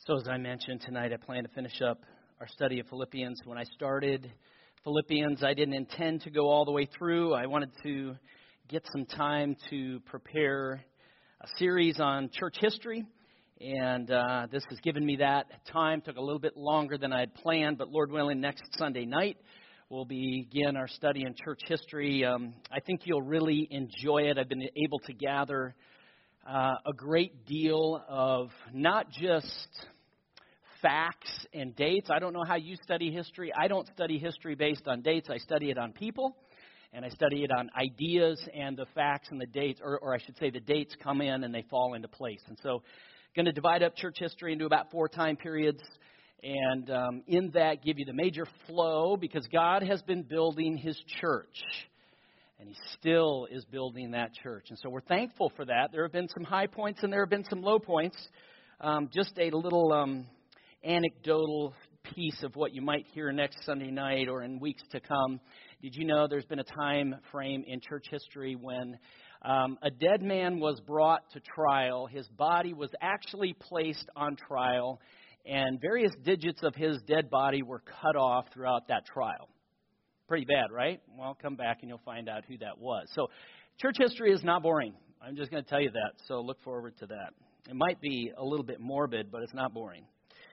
So as I mentioned tonight, I plan to finish up our study of Philippians. When I started Philippians, I didn't intend to go all the way through. I wanted to get some time to prepare a series on church history, and this has given me that time. Took a little bit longer than I had planned, but Lord willing, next Sunday night we'll begin our study in church history. I think you'll really enjoy it. I've been able to gather a great deal of not just facts and dates. I don't know how you study history. I don't study history based on dates. I study it on people, and I study it on ideas, and the facts and the dates, or I should say the dates come in and they fall into place. And so going to divide up church history into about 4 time periods, and in that give you the major flow, because God has been building His church. And He still is building that church. And so we're thankful for that. There have been some high points and there have been some low points. Just a little anecdotal piece of what you might hear next Sunday night or in weeks to come. Did you know there's been a time frame in church history when a dead man was brought to trial. His body was actually placed on trial, and various digits of his dead body were cut off throughout that trial. Pretty bad, right? Well, come back and you'll find out who that was. So church history is not boring. I'm just going to tell you that. So look forward to that. It might be a little bit morbid, but it's not boring.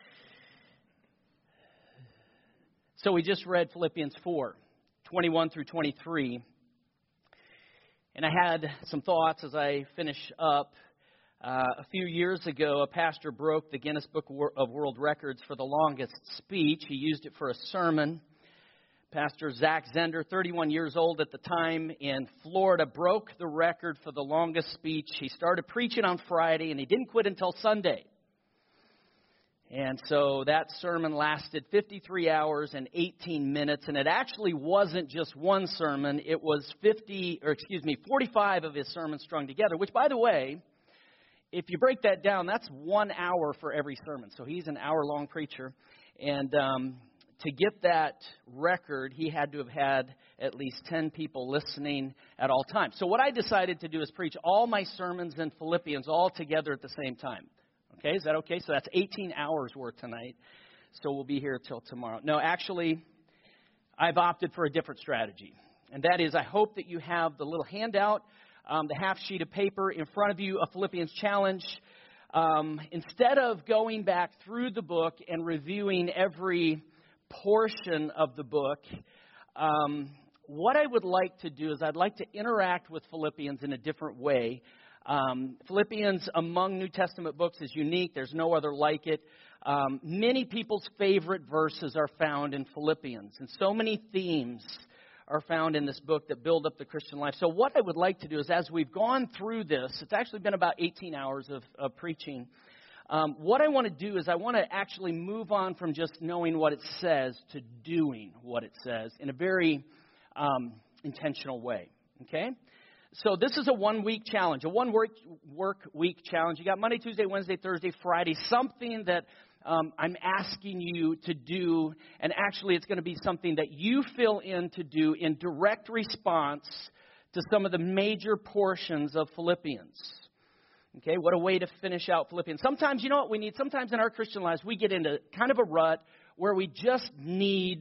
So we just read Philippians 4, 21 through 23. And I had some thoughts as I finish up. A few years ago, a pastor broke the Guinness Book of World Records for the longest speech. He used it for a sermon. Pastor Zach Zender, 31 years old at the time, in Florida, broke the record for the longest speech. He started preaching on Friday, and he didn't quit until Sunday. And so that sermon lasted 53 hours and 18 minutes, and it actually wasn't just one sermon. It was 45 of his sermons strung together, which, by the way, if you break that down, that's 1 hour for every sermon. So he's an hour-long preacher, and to get that record, he had to have had at least 10 people listening at all times. So what I decided to do is preach all my sermons in Philippians all together at the same time. Okay, is that okay? So that's 18 hours worth tonight. So we'll be here till tomorrow. No, actually, I've opted for a different strategy. And that is, I hope that you have the little handout, the half sheet of paper in front of you, a Philippians challenge. Instead of going back through the book and reviewing every portion of the book, what I would like to do is I'd like to interact with Philippians in a different way. Philippians, among New Testament books, is unique. There's no other like it. Many people's favorite verses are found in Philippians, and so many themes are found in this book that build up the Christian life. So what I would like to do is, as we've gone through this, it's actually been about 18 hours of preaching. What I want to do is I want to actually move on from just knowing what it says to doing what it says in a very intentional way. Okay? So this is a 1-week challenge, a work week challenge. You got Monday, Tuesday, Wednesday, Thursday, Friday, something that I'm asking you to do, and actually it's going to be something that you fill in to do in direct response to some of the major portions of Philippians. Okay, what a way to finish out Philippians. Sometimes, you know what we need? Sometimes in our Christian lives, we get into kind of a rut where we just need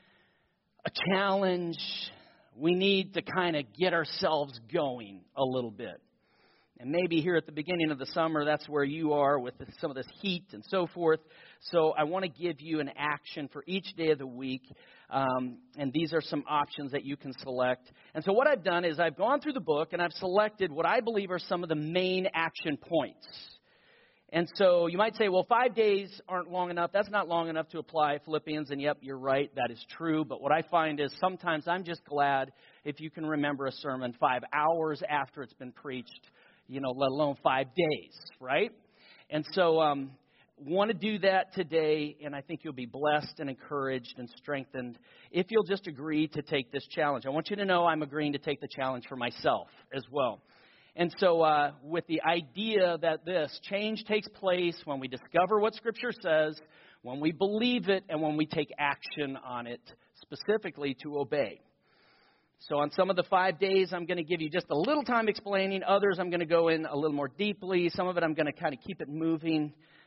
a challenge. We need to kind of get ourselves going a little bit. And maybe here at the beginning of the summer, that's where you are with some of this heat and so forth. So I want to give you an action for each day of the week. And these are some options that you can select. And so what I've done is I've gone through the book and I've selected what I believe are some of the main action points. And so you might say, well, 5 days aren't long enough. That's not long enough to apply Philippians. And yep, you're right. That is true. But what I find is sometimes I'm just glad if you can remember a sermon 5 hours after it's been preached, let alone 5 days, right? And so want to do that today, and I think you'll be blessed and encouraged and strengthened if you'll just agree to take this challenge. I want you to know I'm agreeing to take the challenge for myself as well. And so with the idea that this change takes place when we discover what Scripture says, when we believe it, and when we take action on it, specifically to obey. So on some of the 5 days, I'm going to give you just a little time explaining. Others, I'm going to go in a little more deeply. Some of it, I'm going to kind of keep it moving.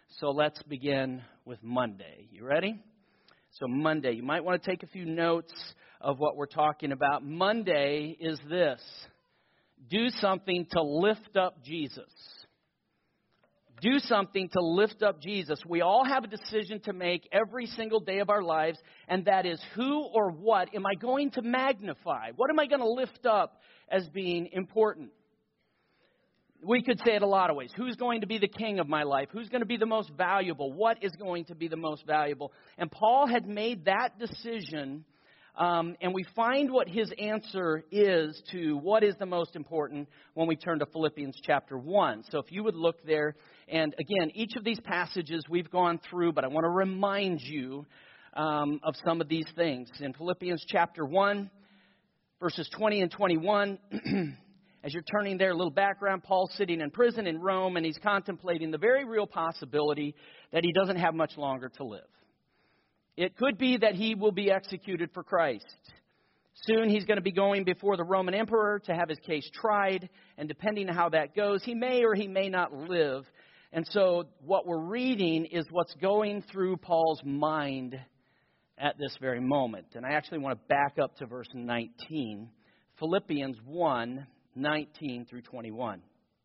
So let's begin with Monday. You ready? So Monday, you might want to take a few notes of what we're talking about. Monday is this: do something to lift up Jesus. Do something to lift up Jesus. We all have a decision to make every single day of our lives, and that is who or what am I going to magnify? What am I going to lift up as being important? We could say it a lot of ways. Who's going to be the king of my life? Who's going to be the most valuable? What is going to be the most valuable? And Paul had made that decision, and we find what his answer is to what is the most important when we turn to Philippians chapter 1. So if you would look there, and again, each of these passages we've gone through, but I want to remind you of some of these things. In Philippians chapter 1, verses 20 and 21, as you're turning there, a little background, Paul's sitting in prison in Rome, and he's contemplating the very real possibility that he doesn't have much longer to live. It could be that he will be executed for Christ. Soon he's going to be going before the Roman emperor to have his case tried, and depending on how that goes, he may or he may not live. And so what we're reading is what's going through Paul's mind at this very moment. And I actually want to back up to verse 19, Philippians 1, 19 through 21.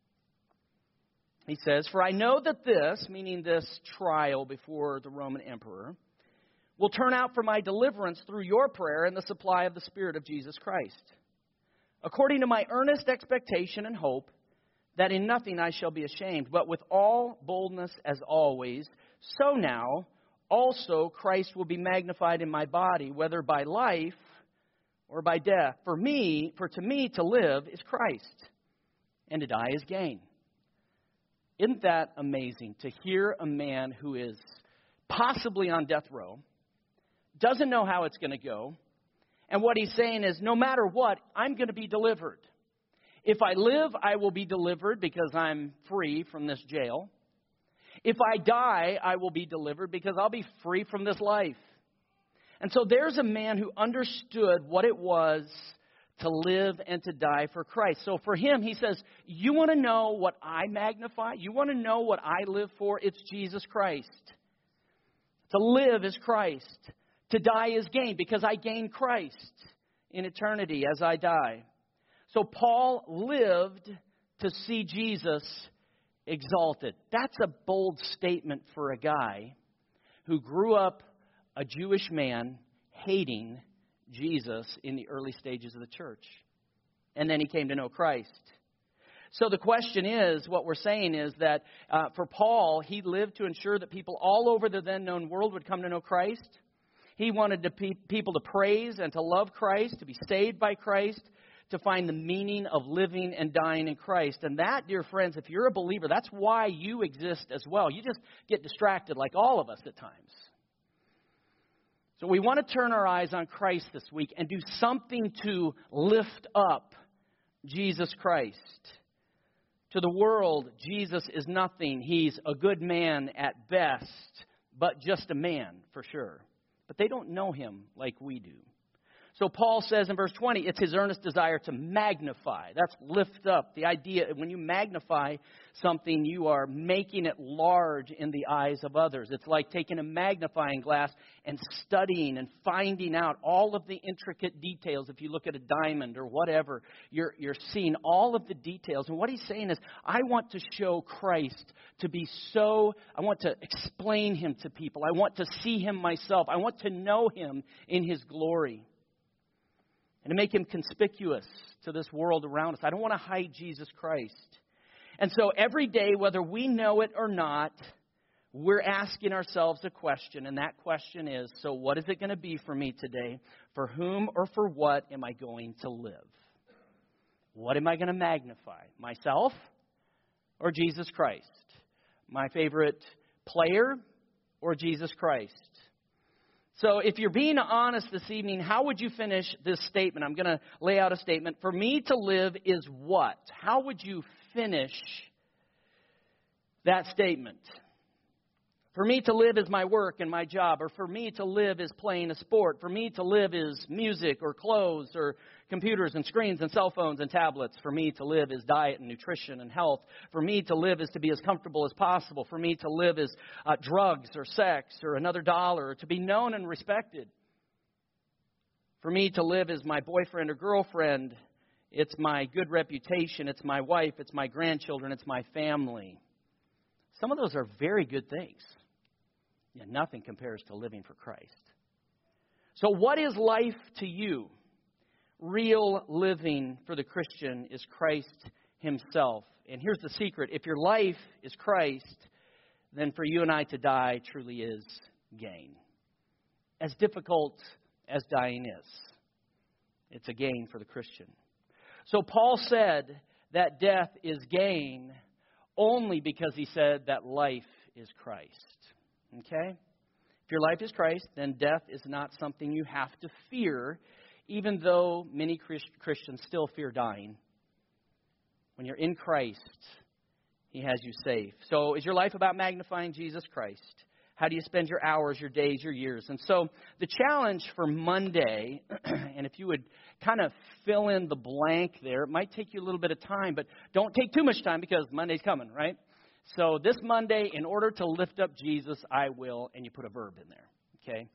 He says, "For I know that this," meaning this trial before the Roman emperor, "will turn out for my deliverance through your prayer and the supply of the Spirit of Jesus Christ, according to my earnest expectation and hope, that in nothing I shall be ashamed, but with all boldness as always, so now also Christ will be magnified in my body, whether by life or by death. For to me to live is Christ, and to die is gain." Isn't that amazing to hear a man who is possibly on death row, doesn't know how it's going to go, and what he's saying is, no matter what, I'm going to be delivered. If I live, I will be delivered because I'm free from this jail. If I die, I will be delivered because I'll be free from this life. And so there's a man who understood what it was to live and to die for Christ. So for him, he says, you want to know what I magnify? You want to know what I live for? It's Jesus Christ. To live is Christ. To die is gain, because I gain Christ in eternity as I die. So Paul lived to see Jesus exalted. That's a bold statement for a guy who grew up a Jewish man hating Jesus in the early stages of the church. And then he came to know Christ. So the question is, what we're saying is that for Paul, he lived to ensure that people all over the then known world would come to know Christ. He wanted people to praise and to love Christ, to be saved by Christ, to find the meaning of living and dying in Christ. And that, dear friends, if you're a believer, that's why you exist as well. You just get distracted like all of us at times. So we want to turn our eyes on Christ this week and do something to lift up Jesus Christ. To the world, Jesus is nothing. He's a good man at best, but just a man for sure. But they don't know him like we do. So Paul says in verse 20, it's his earnest desire to magnify. That's lift up. The idea, when you magnify something, you are making it large in the eyes of others. It's like taking a magnifying glass and studying and finding out all of the intricate details. If you look at a diamond or whatever, you're seeing all of the details. And what he's saying is, I want to show Christ to be I want to explain him to people. I want to see him myself. I want to know him in his glory. And to make him conspicuous to this world around us. I don't want to hide Jesus Christ. And so every day, whether we know it or not, we're asking ourselves a question. And that question is, so what is it going to be for me today? For whom or for what am I going to live? What am I going to magnify? Myself or Jesus Christ? My favorite player or Jesus Christ? So if you're being honest this evening, how would you finish this statement? I'm going to lay out a statement. For me to live is what? How would you finish that statement? For me to live is my work and my job, or for me to live is playing a sport. For me to live is music or clothes or computers and screens and cell phones and tablets. For me to live is diet and nutrition and health. For me to live is to be as comfortable as possible. For me to live is drugs or sex or another dollar, or to be known and respected. For me to live is my boyfriend or girlfriend. It's my good reputation. It's my wife. It's my grandchildren. It's my family. Some of those are very good things. Yet nothing compares to living for Christ. So what is life to you? Real living for the Christian is Christ himself. And here's the secret. If your life is Christ, then for you and I to die truly is gain. As difficult as dying is, it's a gain for the Christian. So Paul said that death is gain only because he said that life is Christ. Okay? If your life is Christ, then death is not something you have to fear, even though many Christians still fear dying. When you're in Christ, he has you safe. So is your life about magnifying Jesus Christ? How do you spend your hours, your days, your years? And so the challenge for Monday, and if you would kind of fill in the blank there, it might take you a little bit of time, but don't take too much time because Monday's coming, right? So this Monday, in order to lift up Jesus, I will, and you put a verb in there, okay?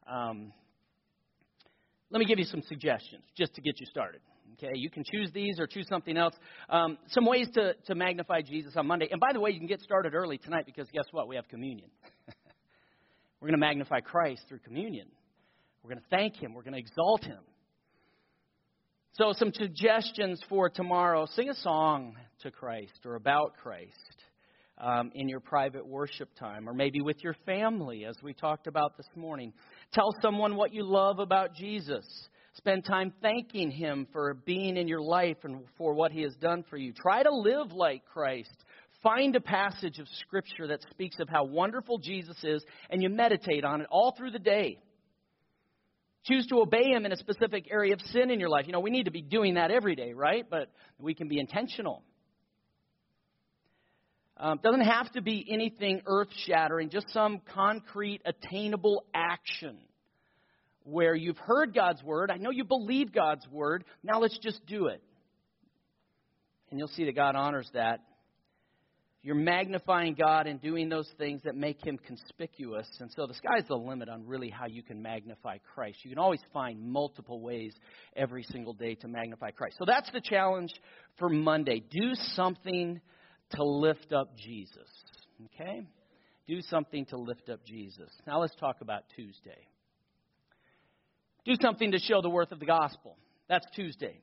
Let me give you some suggestions just to get you started, okay? You can choose these or choose something else. Some ways to magnify Jesus on Monday. And by the way, you can get started early tonight because guess what? We have communion. We're going to magnify Christ through communion. We're going to thank him. We're going to exalt him. So some suggestions for tomorrow. Sing a song to Christ or about Christ. In your private worship time, or maybe with your family, as we talked about this morning. Tell someone what you love about Jesus. Spend time thanking him for being in your life and for what he has done for you. Try to live like Christ. Find a passage of Scripture that speaks of how wonderful Jesus is, and you meditate on it all through the day. Choose to obey him in a specific area of sin in your life. You know, we need to be doing that every day, right? But we can be intentional. Doesn't have to be anything earth-shattering, just some concrete, attainable action where you've heard God's word. I know you believe God's word. Now let's just do it. And you'll see that God honors that. You're magnifying God and doing those things that make him conspicuous. And so the sky's the limit on really how you can magnify Christ. You can always find multiple ways every single day to magnify Christ. So that's the challenge for Monday. Do something to lift up Jesus. Okay? Do something to lift up Jesus. Now let's talk about Tuesday. Do something to show the worth of the gospel. That's Tuesday.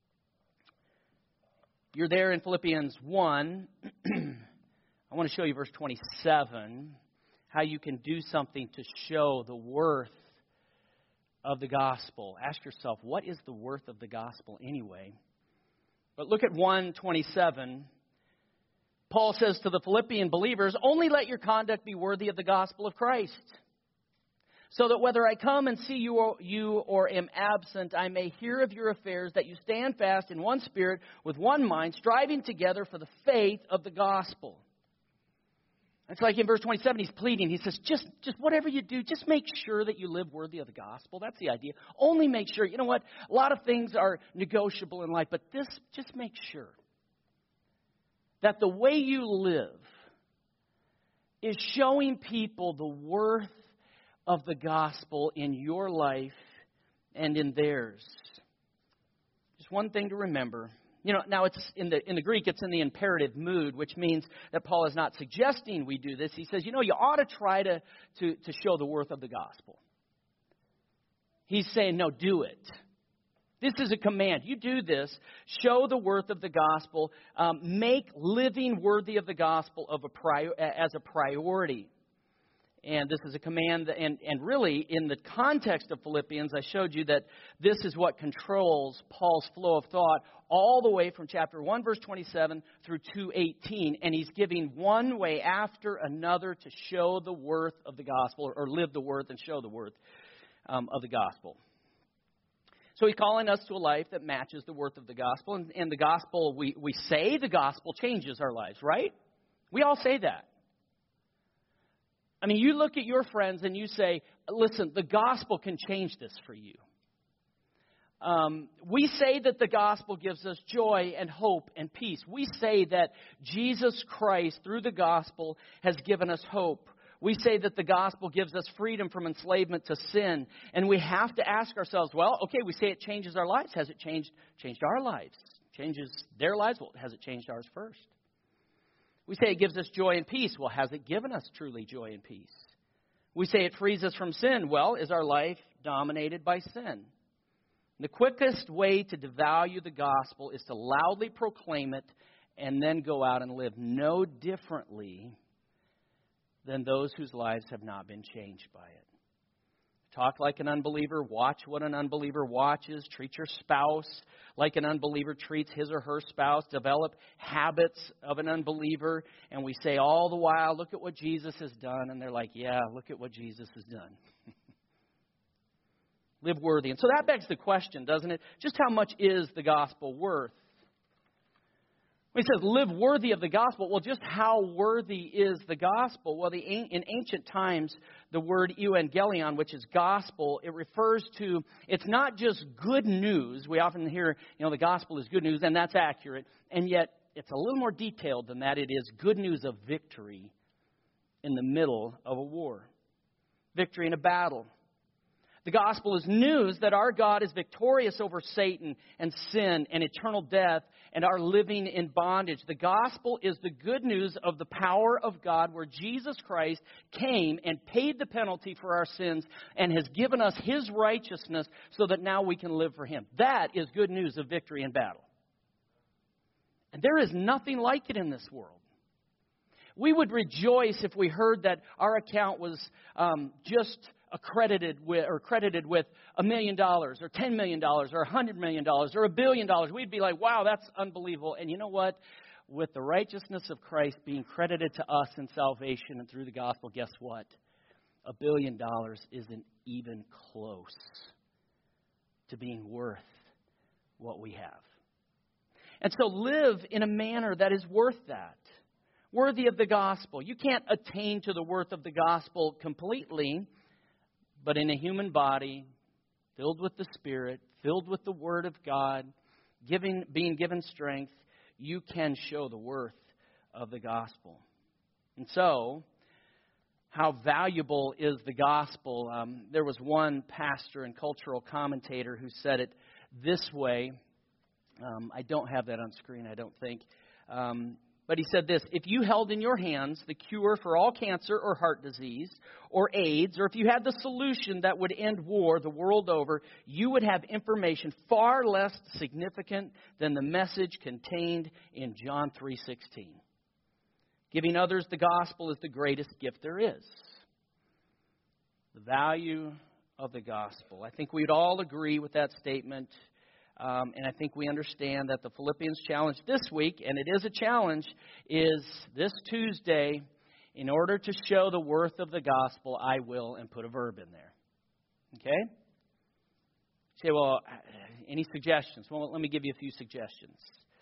You're there in Philippians 1. I want to show you verse 27, how you can do something to show the worth of the gospel. Ask yourself, what is the worth of the gospel anyway? But look at 1:27. Paul says to the Philippian believers, only let your conduct be worthy of the gospel of Christ, so that whether I come and see you or am absent, I may hear of your affairs, that you stand fast in one spirit, with one mind, striving together for the faith of the gospel. It's like in verse 27, he's pleading. He says, just whatever you do, just make sure that you live worthy of the gospel. That's the idea. Only make sure. You know what? A lot of things are negotiable in life, but this, just make sure that the way you live is showing people the worth of the gospel in your life and in theirs. Just one thing to remember. You know, now it's in the Greek, it's in the imperative mood, which means that Paul is not suggesting we do this. He says, you know, you ought to try to show the worth of the gospel. He's saying, no, do it. This is a command. You do this. Show the worth of the gospel. Make living worthy of the gospel as a priority. And this is a command. And really, in the context of Philippians, I showed you that this is what controls Paul's flow of thought all the way from chapter 1, verse 27 through 2:18. And he's giving one way after another to show the worth of the gospel, or live the worth and show the worth of the gospel. So he's calling us to a life that matches the worth of the gospel. And the gospel, we say the gospel changes our lives, right? We all say that. I mean, you look at your friends and you say, listen, the gospel can change this for you. We say that the gospel gives us joy and hope and peace. We say that Jesus Christ, through the gospel, has given us hope. We say that the gospel gives us freedom from enslavement to sin. And we have to ask ourselves, well, okay, we say it changes our lives. Has it changed our lives? Changes their lives? Well, has it changed ours first? We say it gives us joy and peace. Well, has it given us truly joy and peace? We say it frees us from sin. Well, is our life dominated by sin? The quickest way to devalue the gospel is to loudly proclaim it and then go out and live no differently than those whose lives have not been changed by it. Talk like an unbeliever. Watch what an unbeliever watches. Treat your spouse like an unbeliever treats his or her spouse. Develop habits of an unbeliever. And we say all the while, look at what Jesus has done. And they're like, yeah, look at what Jesus has done. Live worthy. And so that begs the question, doesn't it? Just how much is the gospel worth? When he says live worthy of the gospel, well, just how worthy is the gospel? Well, in ancient times, the word euangelion, which is gospel, it refers to, it's not just good news. We often hear, the gospel is good news, and that's accurate. And yet, it's a little more detailed than that. It is good news of victory in the middle of a war. Victory in a battle. The gospel is news that our God is victorious over Satan and sin and eternal death and our living in bondage. The gospel is the good news of the power of God where Jesus Christ came and paid the penalty for our sins and has given us his righteousness so that now we can live for him. That is good news of victory in battle. And there is nothing like it in this world. We would rejoice if we heard that our account was just credited with $1 million or $10 million or $100 million or $1 billion. We'd be like, wow, that's unbelievable. And you know what? With the righteousness of Christ being credited to us in salvation and through the gospel, guess what? $1 billion isn't even close to being worth what we have. And so live in a manner that is worth that. Worthy of the gospel. You can't attain to the worth of the gospel completely. But in a human body, filled with the Spirit, filled with the Word of God, being given strength, you can show the worth of the gospel. And so, how valuable is the gospel? There was one pastor and cultural commentator who said it this way. I don't have that on screen, I don't think. But he said this: if you held in your hands the cure for all cancer or heart disease or AIDS, or if you had the solution that would end war the world over, you would have information far less significant than the message contained in John 3:16. Giving others the gospel is the greatest gift there is. The value of the gospel. I think we'd all agree with that statement. And I think we understand that the Philippians challenge this week, and it is a challenge, is this Tuesday, in order to show the worth of the gospel, I will, and put a verb in there. Okay? Say, well, any suggestions? Well, let me give you a few suggestions.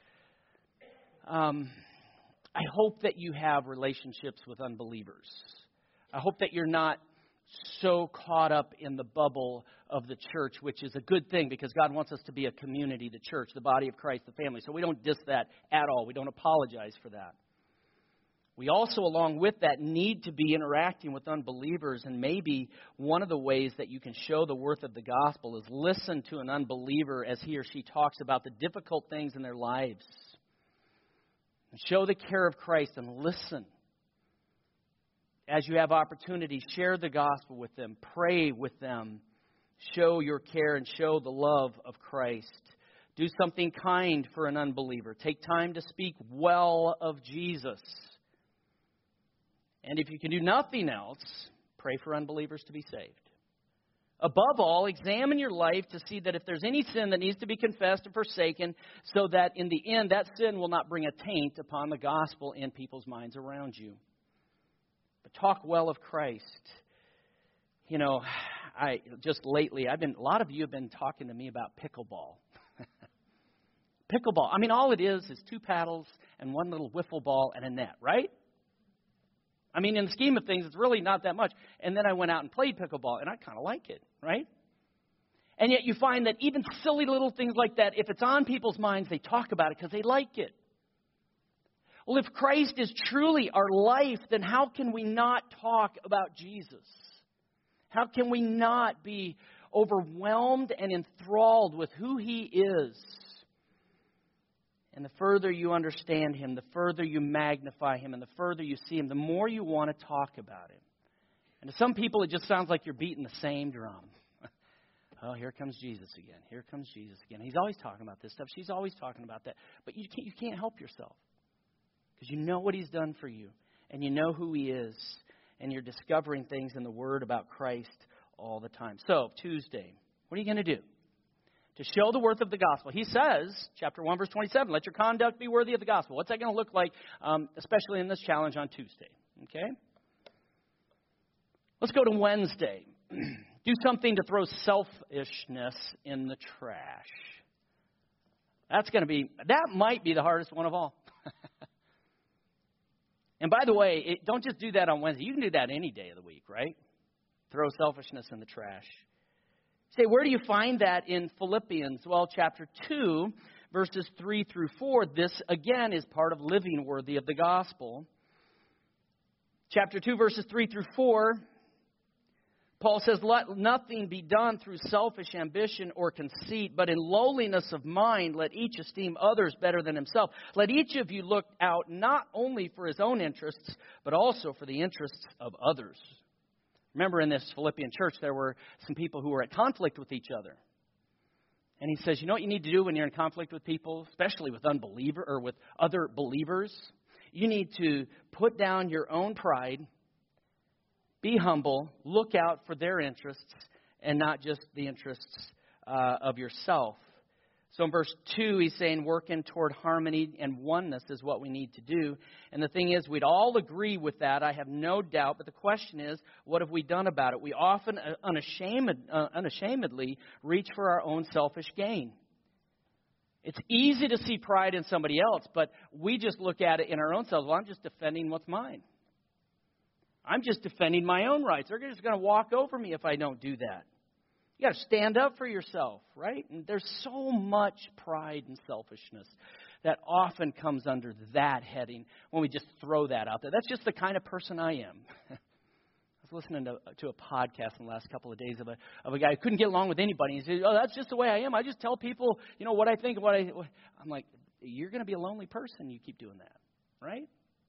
I hope that you have relationships with unbelievers. I hope that you're not so caught up in the bubble of the church, which is a good thing because God wants us to be a community, the church, the body of Christ, the family. So we don't diss that at all. We don't apologize for that. We also, along with that, need to be interacting with unbelievers. And maybe one of the ways that you can show the worth of the gospel is listen to an unbeliever as he or she talks about the difficult things in their lives. And show the care of Christ and listen. As you have opportunity, share the gospel with them. Pray with them. Show your care and show the love of Christ. Do something kind for an unbeliever. Take time to speak well of Jesus. And if you can do nothing else, pray for unbelievers to be saved. Above all, examine your life to see that if there's any sin that needs to be confessed and forsaken, so that in the end that sin will not bring a taint upon the gospel in people's minds around you. But talk well of Christ. You know, lately, a lot of you have been talking to me about pickleball. Pickleball. I mean, all it is 2 paddles and one little wiffle ball and a net, right? I mean, in the scheme of things, it's really not that much. And then I went out and played pickleball, and I kind of like it, right? And yet you find that even silly little things like that, if it's on people's minds, they talk about it because they like it. Well, if Christ is truly our life, then how can we not talk about Jesus? How can we not be overwhelmed and enthralled with who He is? And the further you understand Him, the further you magnify Him, and the further you see Him, the more you want to talk about Him. And to some people, it just sounds like you're beating the same drum. Oh, here comes Jesus again. Here comes Jesus again. He's always talking about this stuff. She's always talking about that. But you can't help yourself. Because you know what He's done for you. And you know who He is. And you're discovering things in the Word about Christ all the time. So, Tuesday, what are you going to do? To show the worth of the gospel. He says, chapter 1, verse 27, let your conduct be worthy of the gospel. What's that going to look like, especially in this challenge on Tuesday? Okay? Let's go to Wednesday. Do something to throw selfishness in the trash. That might be the hardest one of all. And by the way, don't just do that on Wednesday. You can do that any day of the week, right? Throw selfishness in the trash. Say, where do you find that in Philippians? Well, chapter 2, verses 3 through 4. This, again, is part of living worthy of the gospel. Chapter 2, verses 3 through 4. Paul says, let nothing be done through selfish ambition or conceit, but in lowliness of mind, let each esteem others better than himself. Let each of you look out not only for his own interests, but also for the interests of others. Remember, in this Philippian church, there were some people who were at conflict with each other. And he says, you know what you need to do when you're in conflict with people, especially with unbelievers or with other believers? You need to put down your own pride. Be humble, look out for their interests, and not just the interests of yourself. So in verse 2, he's saying working toward harmony and oneness is what we need to do. And the thing is, we'd all agree with that, I have no doubt. But the question is, what have we done about it? We often unashamedly reach for our own selfish gain. It's easy to see pride in somebody else, but we just look at it in our own selves. Well, I'm just defending what's mine. I'm just defending my own rights. They're just going to walk over me if I don't do that. You got to stand up for yourself, right? And there's so much pride and selfishness that often comes under that heading when we just throw that out there. That's just the kind of person I am. I was listening to a podcast in the last couple of days of a guy who couldn't get along with anybody. He said, oh, that's just the way I am. I just tell people, what I think. I'm like, you're going to be a lonely person. You keep doing that, right?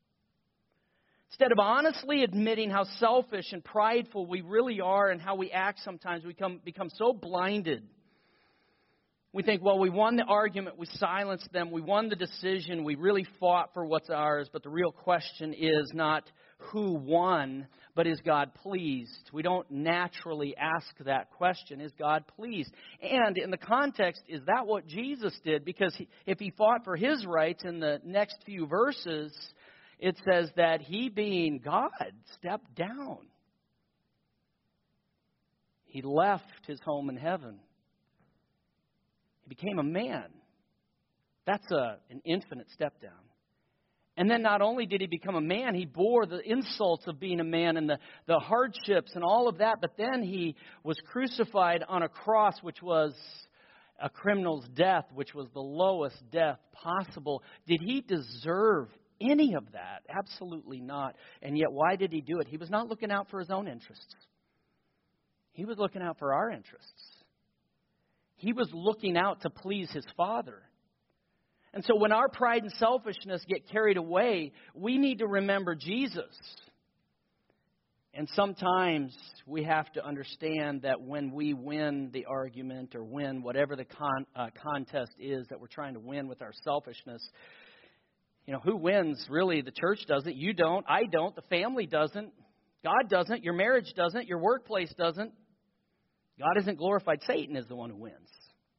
Instead of honestly admitting how selfish and prideful we really are and how we act sometimes, we become so blinded. We think, well, we won the argument, we silenced them, we won the decision, we really fought for what's ours. But the real question is not who won, but is God pleased? We don't naturally ask that question, is God pleased? And in the context, is that what Jesus did? Because if he fought for his rights in the next few verses, it says that he, being God, stepped down. He left his home in heaven. He became a man. That's an infinite step down. And then not only did he become a man, he bore the insults of being a man and the hardships and all of that. But then he was crucified on a cross, which was a criminal's death, which was the lowest death possible. Did he deserve any of that? Absolutely not. And yet, why did he do it? He was not looking out for his own interests. He was looking out for our interests. He was looking out to please his Father. And so when our pride and selfishness get carried away, we need to remember Jesus. And sometimes we have to understand that when we win the argument or win whatever the contest is that we're trying to win with our selfishness, who wins? Really, the church doesn't. You don't. I don't. The family doesn't. God doesn't. Your marriage doesn't. Your workplace doesn't. God isn't glorified. Satan is the one who wins.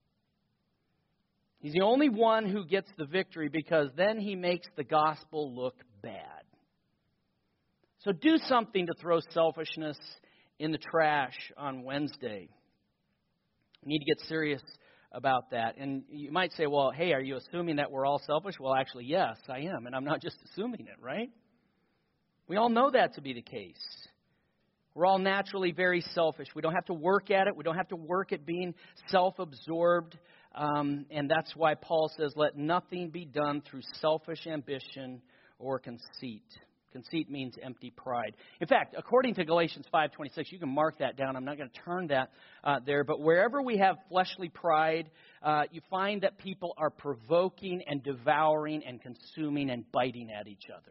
He's the only one who gets the victory because then he makes the gospel look bad. So do something to throw selfishness in the trash on Wednesday. We need to get serious about that. And you might say, well, hey, are you assuming that we're all selfish? Well, actually, yes, I am. And I'm not just assuming it, right? We all know that to be the case. We're all naturally very selfish. We don't have to work at it. We don't have to work at being self-absorbed. And that's why Paul says, let nothing be done through selfish ambition or conceit. Conceit means empty pride. In fact, according to Galatians 5:26, you can mark that down. I'm not going to turn that there. But wherever we have fleshly pride, you find that people are provoking and devouring and consuming and biting at each other.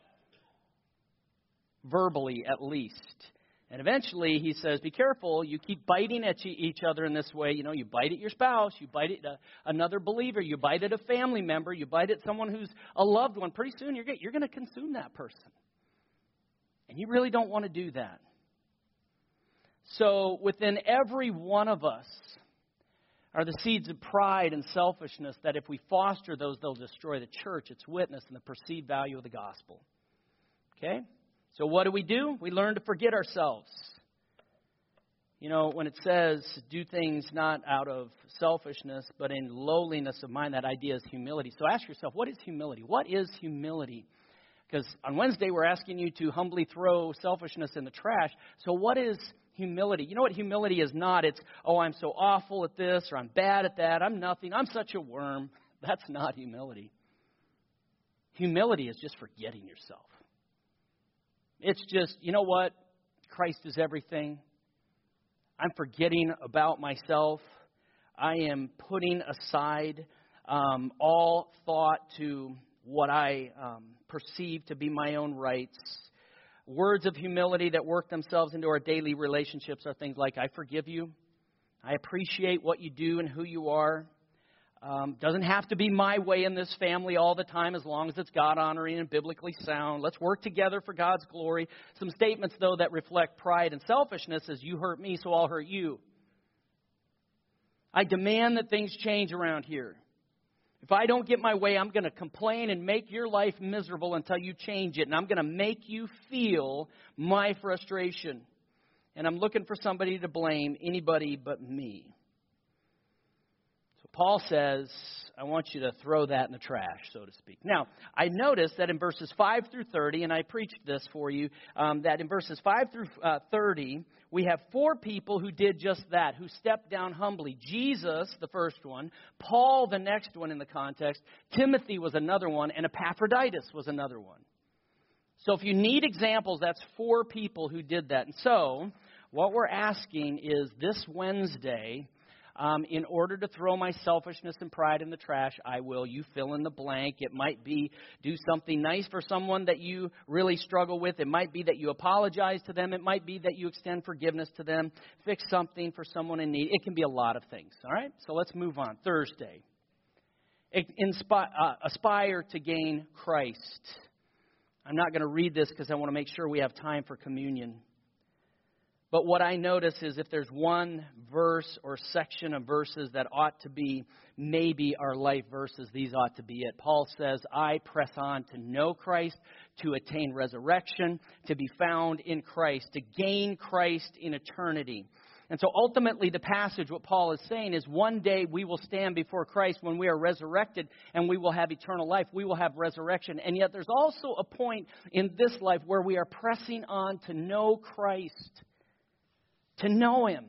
Verbally, at least. And eventually, he says, be careful. You keep biting at each other in this way. You know, you bite at your spouse. You bite at another believer. You bite at a family member. You bite at someone who's a loved one. Pretty soon, you're going to consume that person. And you really don't want to do that. So within every one of us are the seeds of pride and selfishness that if we foster those, they'll destroy the church, its witness, and the perceived value of the gospel. Okay? So what do? We learn to forget ourselves. You know, when it says do things not out of selfishness, but in lowliness of mind, that idea is humility. So ask yourself, what is humility? What is humility? Because on Wednesday, we're asking you to humbly throw selfishness in the trash. So what is humility? You know what humility is not? It's, oh, I'm so awful at this, or I'm bad at that. I'm nothing. I'm such a worm. That's not humility. Humility is just forgetting yourself. It's just, you know what? Christ is everything. I'm forgetting about myself. I am putting aside all thought to what I perceive to be my own rights. Words of humility that work themselves into our daily relationships are things like, I forgive you. I appreciate what you do and who you are. Doesn't have to be my way in this family all the time as long as it's God-honoring and biblically sound. Let's work together for God's glory. Some statements, though, that reflect pride and selfishness is, you hurt me, so I'll hurt you. I demand that things change around here. If I don't get my way, I'm going to complain and make your life miserable until you change it. And I'm going to make you feel my frustration. And I'm looking for somebody to blame, anybody but me. Paul says, I want you to throw that in the trash, so to speak. Now, I noticed that in verses 5 through 30, and I preached this for you, that in verses 5 through 30, we have 4 people who did just that, who stepped down humbly. Jesus, the first one, Paul, the next one in the context, Timothy was another one, and Epaphroditus was another one. So if you need examples, that's 4 people who did that. And so what we're asking is this Wednesday, in order to throw my selfishness and pride in the trash, I will. You fill in the blank. It might be do something nice for someone that you really struggle with. It might be that you apologize to them. It might be that you extend forgiveness to them. Fix something for someone in need. It can be a lot of things. All right? So let's move on. Thursday. Aspire to gain Christ. I'm not going to read this because I want to make sure we have time for communion. But what I notice is if there's one verse or section of verses that ought to be maybe our life verses, these ought to be it. Paul says, I press on to know Christ, to attain resurrection, to be found in Christ, to gain Christ in eternity. And so ultimately the passage, what Paul is saying is one day we will stand before Christ when we are resurrected and we will have eternal life. We will have resurrection. And yet there's also a point in this life where we are pressing on to know Christ. To know Him,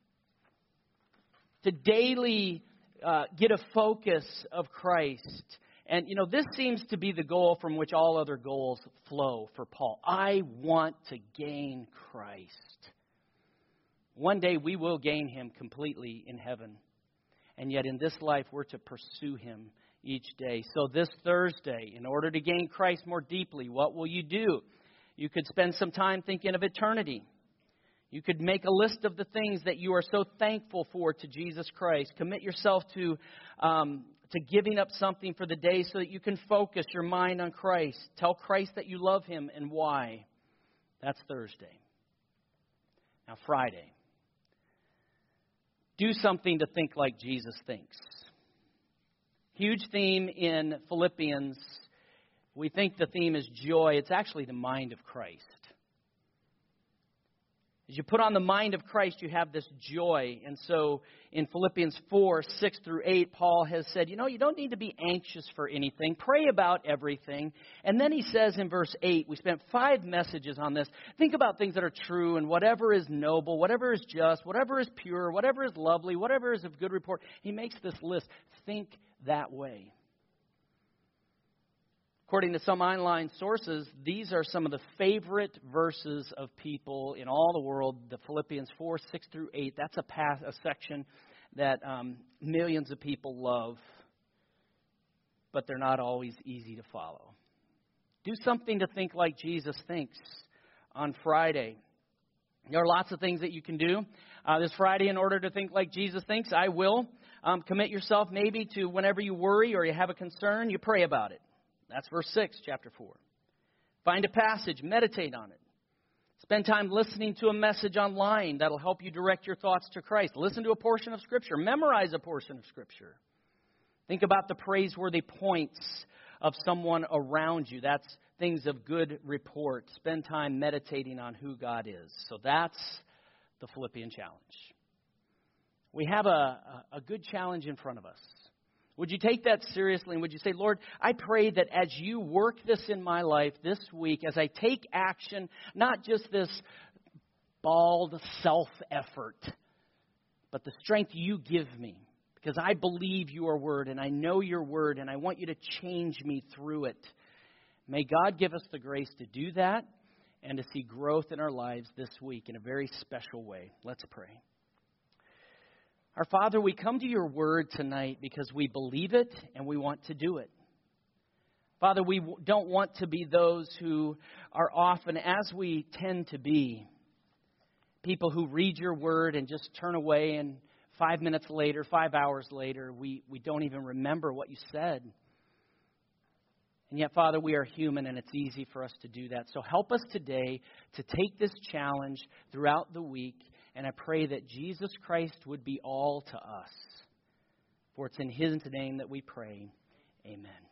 to daily get a focus of Christ. And, you know, this seems to be the goal from which all other goals flow for Paul. I want to gain Christ. One day we will gain Him completely in heaven. And yet in this life we're to pursue Him each day. So this Thursday, in order to gain Christ more deeply, what will you do? You could spend some time thinking of eternity. You could make a list of the things that you are so thankful for to Jesus Christ. Commit yourself to giving up something for the day so that you can focus your mind on Christ. Tell Christ that you love Him and why. That's Thursday. Now, Friday. Do something to think like Jesus thinks. Huge theme in Philippians. We think the theme is joy. It's actually the mind of Christ. As you put on the mind of Christ, you have this joy. And so in Philippians 4, 6 through 8, Paul has said, you don't need to be anxious for anything. Pray about everything. And then he says in verse 8, we spent 5 messages on this. Think about things that are true and whatever is noble, whatever is just, whatever is pure, whatever is lovely, whatever is of good report. He makes this list. Think that way. According to some online sources, these are some of the favorite verses of people in all the world, the Philippians 4, 6 through 8. That's a section that millions of people love, but they're not always easy to follow. Do something to think like Jesus thinks on Friday. There are lots of things that you can do this Friday in order to think like Jesus thinks. I will. Commit yourself maybe to whenever you worry or you have a concern, you pray about it. That's verse 6, chapter 4. Find a passage, meditate on it. Spend time listening to a message online that'll help you direct your thoughts to Christ. Listen to a portion of Scripture. Memorize a portion of Scripture. Think about the praiseworthy points of someone around you. That's things of good report. Spend time meditating on who God is. So that's the Philippian challenge. We have a good challenge in front of us. Would you take that seriously and would you say, Lord, I pray that as you work this in my life this week, as I take action, not just this bald self-effort, but the strength you give me, because I believe your word and I know your word and I want you to change me through it. May God give us the grace to do that and to see growth in our lives this week in a very special way. Let's pray. Our Father, we come to your word tonight because we believe it and we want to do it. Father, we don't want to be those who are often, as we tend to be, people who read your word and just turn away, and 5 minutes later, 5 hours later, we don't even remember what you said. And yet, Father, we are human and it's easy for us to do that. So help us today to take this challenge throughout the week. And I pray that Jesus Christ would be all to us. For it's in his name that we pray. Amen.